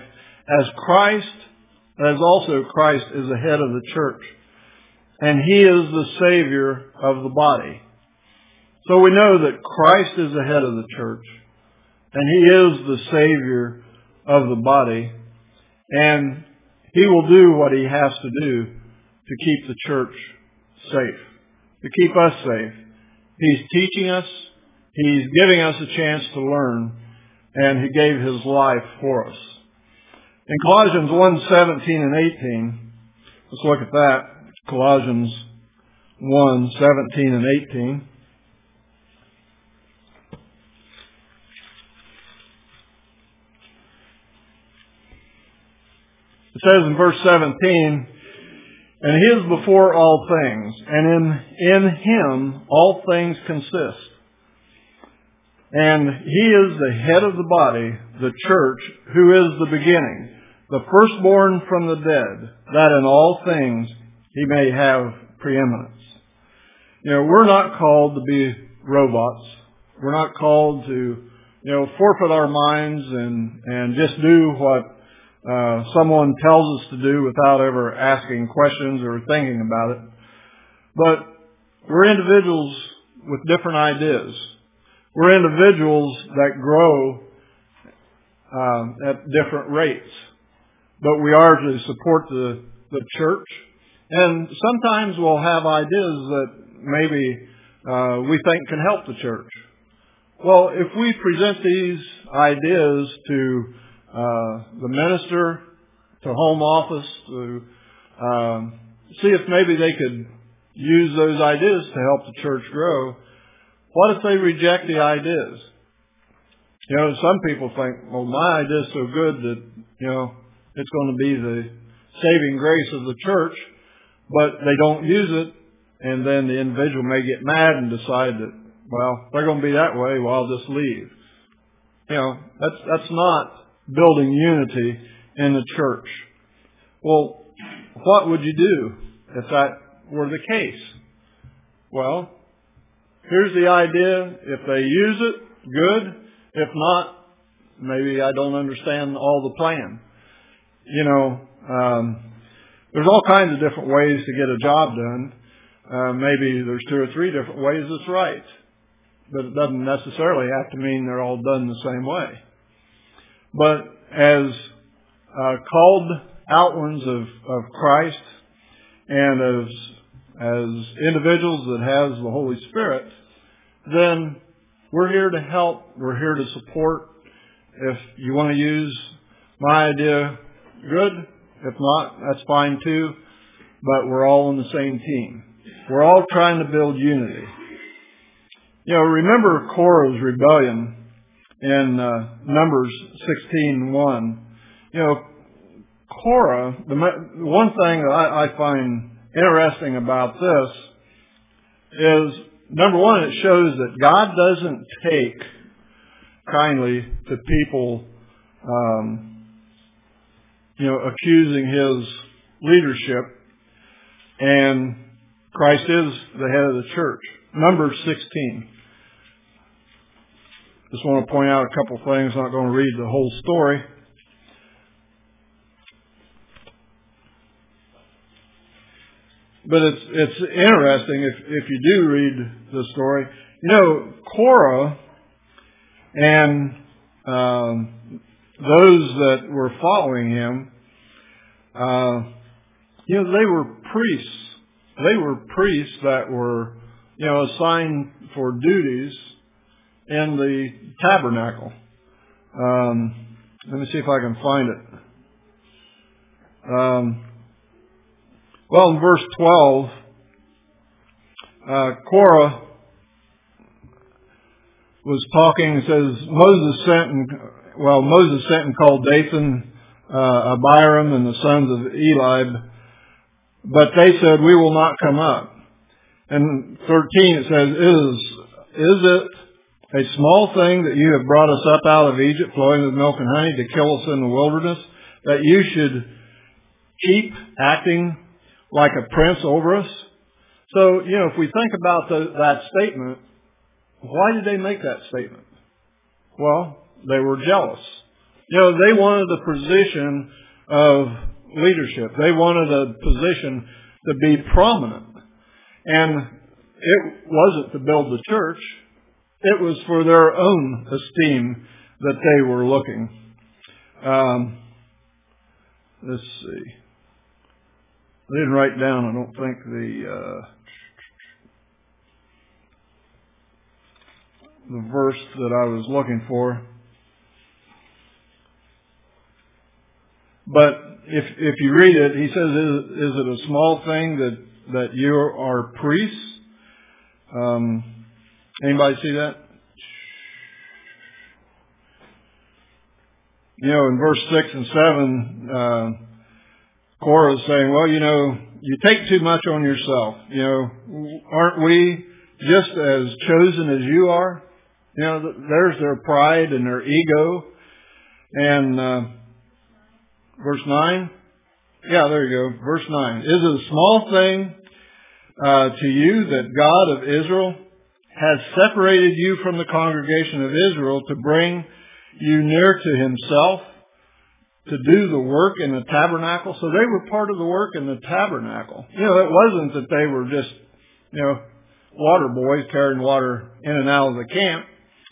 as also Christ is the head of the church. And He is the Savior of the body. So we know that Christ is the head of the church. And He is the Savior of the body. And He will do what He has to do to keep the church safe, to keep us safe. He's teaching us. He's giving us a chance to learn. And He gave His life for us. In Colossians 1:17 and 18, Let's look at that. Colossians 1:17 and 18. It says in verse 17, "And He is before all things, and in Him all things consist. And He is the head of the body, the church, who is the beginning, the firstborn from the dead, that in all things He may have preeminence." We're not called to be robots. We're not called to, forfeit our minds and just do what someone tells us to do without ever asking questions or thinking about it. But we're individuals with different ideas. We're individuals that grow at different rates. But we are to support the church. And sometimes we'll have ideas that maybe we think can help the church. Well, if we present these ideas to the minister, to home office, to see if maybe they could use those ideas to help the church grow, what if they reject the ideas? Some people think, well, my idea is so good that, it's going to be the saving grace of the church, but they don't use it, and then the individual may get mad and decide that, well, if they're going to be that way, well, I'll just leave. That's not building unity in the church. Well, what would you do if that were the case? Well, here's the idea. If they use it, good. If not, maybe I don't understand all the plan. There's all kinds of different ways to get a job done. Maybe there's 2 or 3 different ways that's right. But it doesn't necessarily have to mean they're all done the same way. But as called out ones of Christ, and as individuals that has the Holy Spirit, then we're here to help. We're here to support. If you want to use my idea, good. If not, that's fine too. But we're all on the same team. We're all trying to build unity. Remember Korah's rebellion in Numbers 16:1. Korah, the one thing that I find interesting about this is, number one, it shows that God doesn't take kindly to people, accusing His leadership, and Christ is the head of the church. Numbers 16. Just want to point out a couple things. I'm not going to read the whole story. But it's interesting if you do read the story. Korah and those that were following him, they were priests. They were priests that were, assigned for duties in the tabernacle. Let me see if I can find it. In verse 12, Korah was talking. It says, Moses sent and called Dathan, Abiram, and the sons of Eliab, but they said, we will not come up. And 13, it says, is it a small thing that you have brought us up out of Egypt, flowing with milk and honey, to kill us in the wilderness, that you should keep acting like a prince over us? So, if we think about that statement, why did they make that statement? Well, they were jealous. They wanted the position of leadership. They wanted a position to be prominent. And it wasn't to build the church. It was for their own esteem that they were looking. Let's see. I didn't write down, I don't think, the verse that I was looking for. But if you read it, he says, is it a small thing that you are priests? Anybody see that? In verse 6 and 7, Korah is saying, well, you take too much on yourself. Aren't we just as chosen as you are? There's their pride and their ego. And verse 9. Yeah, there you go. Verse 9. Is it a small thing to you that God of Israel has separated you from the congregation of Israel to bring you near to himself, to do the work in the tabernacle? So they were part of the work in the tabernacle. It wasn't that they were just, water boys carrying water in and out of the camp.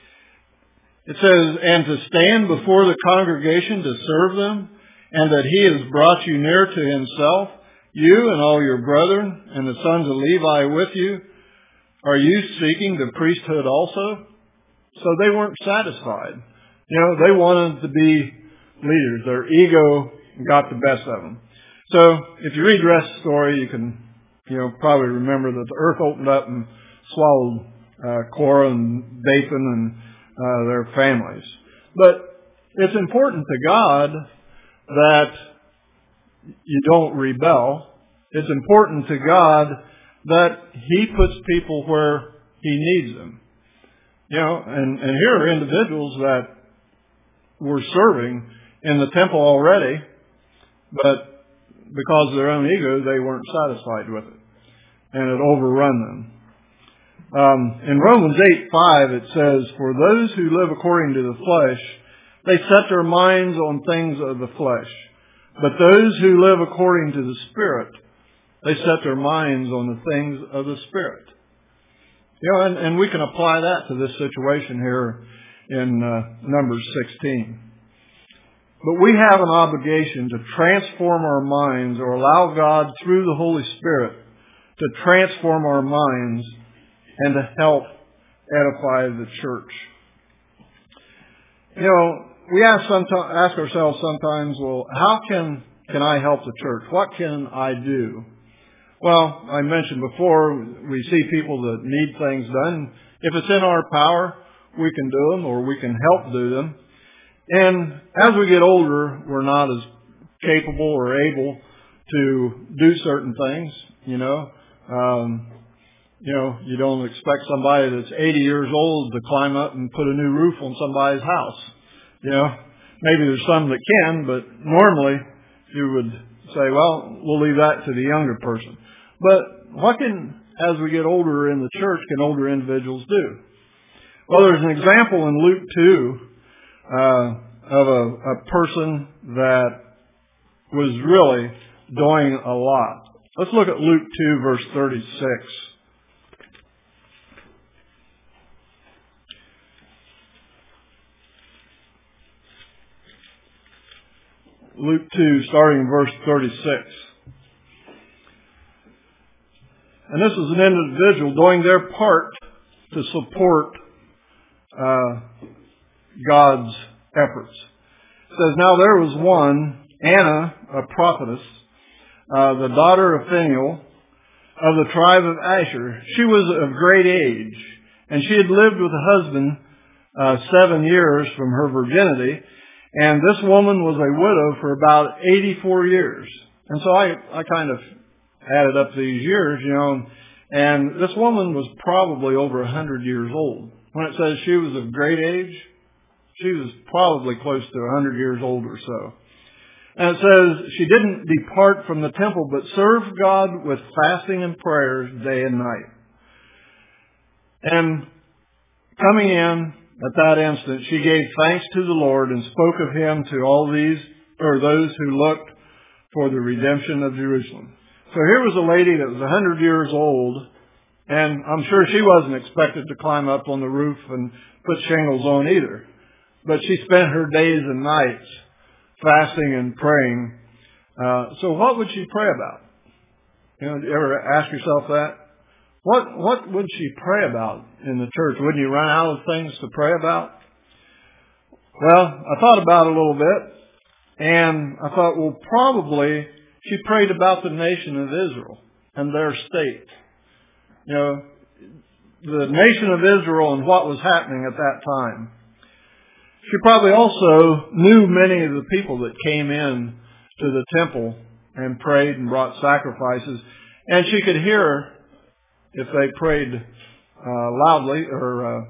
It says, and to stand before the congregation to serve them, and that he has brought you near to himself, you and all your brethren and the sons of Levi with you. Are you seeking the priesthood also? So they weren't satisfied. They wanted to be leaders. Their ego got the best of them. So if you read the rest of the story, you can, probably remember that the earth opened up and swallowed Korah and Dathan and their families. But it's important to God that you don't rebel. It's important to God that he puts people where he needs them. And here are individuals that were serving in the temple already, but because of their own ego, they weren't satisfied with it. And it overrun them. In Romans 8:5 it says, for those who live according to the flesh, they set their minds on things of the flesh. But those who live according to the Spirit, they set their minds on the things of the Spirit. And we can apply that to this situation here in Numbers 16. But we have an obligation to transform our minds, or allow God through the Holy Spirit to transform our minds and to help edify the church. We ask ourselves sometimes, well, how can I help the church? What can I do? Well, I mentioned before, we see people that need things done. If it's in our power, we can do them, or we can help do them. And as we get older, we're not as capable or able to do certain things, you don't expect somebody that's 80 years old to climb up and put a new roof on somebody's house. Maybe there's some that can, but normally you would say, well, we'll leave that to the younger person. But what can, as we get older in the church, can older individuals do? Well, there's an example in Luke 2 of a person that was really doing a lot. Let's look at Luke 2, verse 36. Luke 2, starting in verse 36. And this is an individual doing their part to support God's efforts. It says, now there was one, Anna, a prophetess, the daughter of Phanuel, of the tribe of Asher. She was of great age, and she had lived with a husband 7 years from her virginity. And this woman was a widow for about 84 years. And so I kind of added up these years, and this woman was probably over 100 years old. When it says she was of great age, she was probably close to 100 years old or so. And it says she didn't depart from the temple, but served God with fasting and prayers day and night. And coming in at that instant, she gave thanks to the Lord and spoke of him to all those who looked for the redemption of Jerusalem. So here was a lady that was 100 years old, and I'm sure she wasn't expected to climb up on the roof and put shingles on either. But she spent her days and nights fasting and praying. So what would she pray about? Do you ever ask yourself that? What would she pray about in the church? Wouldn't you run out of things to pray about? Well, I thought about it a little bit, And I thought, well, probably she prayed about the nation of Israel and their state. You know, the nation of Israel and what was happening at that time. She probably also knew many of the people that came in to the temple and prayed and brought sacrifices. And she could hear if they prayed loudly or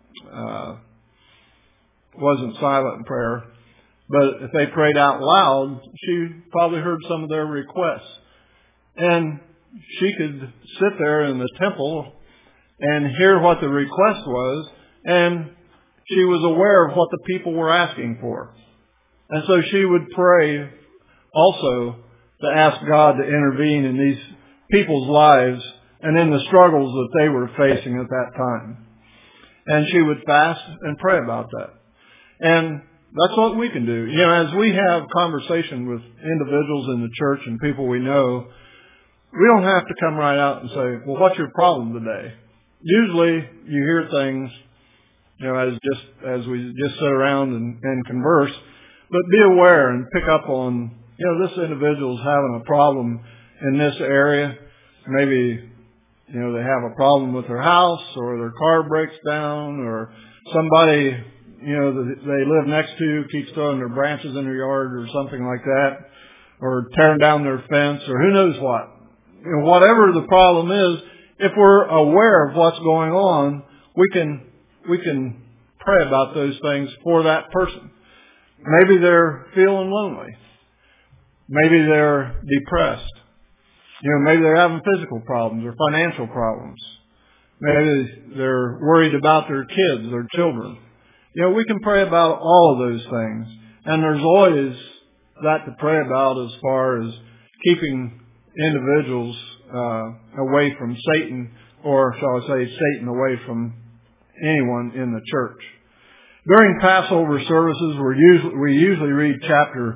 wasn't silent in prayer. But if they prayed out loud, she probably heard some of their requests. And she could sit there in the temple and hear what the request was, and she was aware of what the people were asking for. And so she would pray also to ask God to intervene in these people's lives and in the struggles that they were facing at that time. And she would fast and pray about that. And that's what we can do. You know, as we have conversation with individuals in the church and people we know, we don't have to come right out and say, well, what's your problem today? Usually you hear things, you know, as we just sit around and converse, but be aware and pick up on, you know, this individual's having a problem in this area. Maybe, you know, they have a problem with their house, or their car breaks down, or somebody, you know, that they live next to keeps throwing their branches in their yard or something like that, or tearing down their fence, or who knows what. You know, whatever the problem is, if we're aware of what's going on, we can pray about those things for that person. Maybe they're feeling lonely. Maybe they're depressed. You know, maybe they're having physical problems or financial problems. Maybe they're worried about their kids, their children. You know, we can pray about all of those things. And there's always that to pray about as far as keeping individuals away from Satan, or shall I say Satan away from anyone in the church. During Passover services, we usually read chapter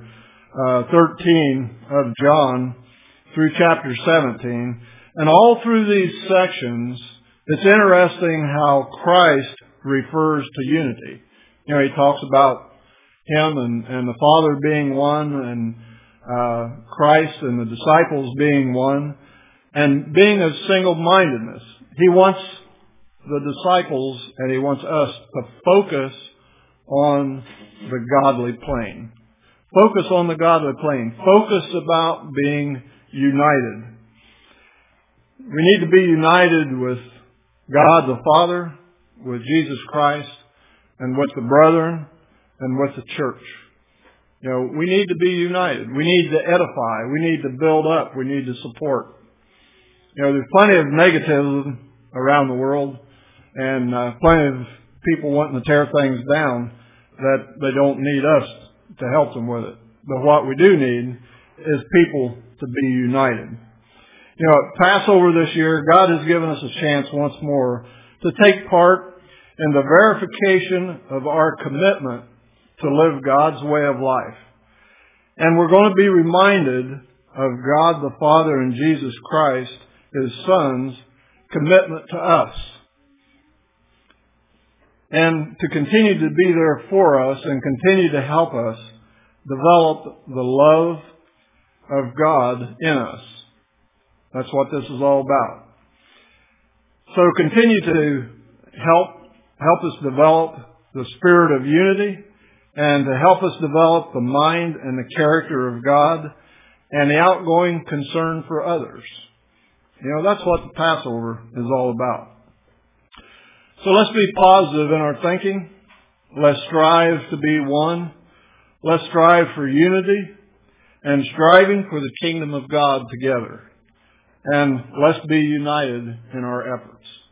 13 of John through chapter 17. And all through these sections, it's interesting how Christ refers to unity. You know, he talks about him and the Father being one, and Christ and the disciples being one, and being of single-mindedness. He wants the disciples and he wants us to focus on the godly plane. Focus on the godly plane. Focus about being united. We need to be united with God the Father, with Jesus Christ, and with the brethren, and with the church. You know, we need to be united. We need to edify. We need to build up. We need to support. You know, there's plenty of negativism around the world, and plenty of people wanting to tear things down that they don't need us to help them with it. But what we do need is people to be united. You know, at Passover this year, God has given us a chance once more to take part in the verification of our commitment to live God's way of life. And we're going to be reminded of God the Father and Jesus Christ, His Son's commitment to us. And to continue to be there for us and continue to help us develop the love of God in us. That's what this is all about. So continue to help us develop the spirit of unity, and to help us develop the mind and the character of God, and the outgoing concern for others. You know, that's what the Passover is all about. So let's be positive in our thinking. Let's strive to be one. Let's strive for unity and striving for the kingdom of God together. And let's be united in our efforts.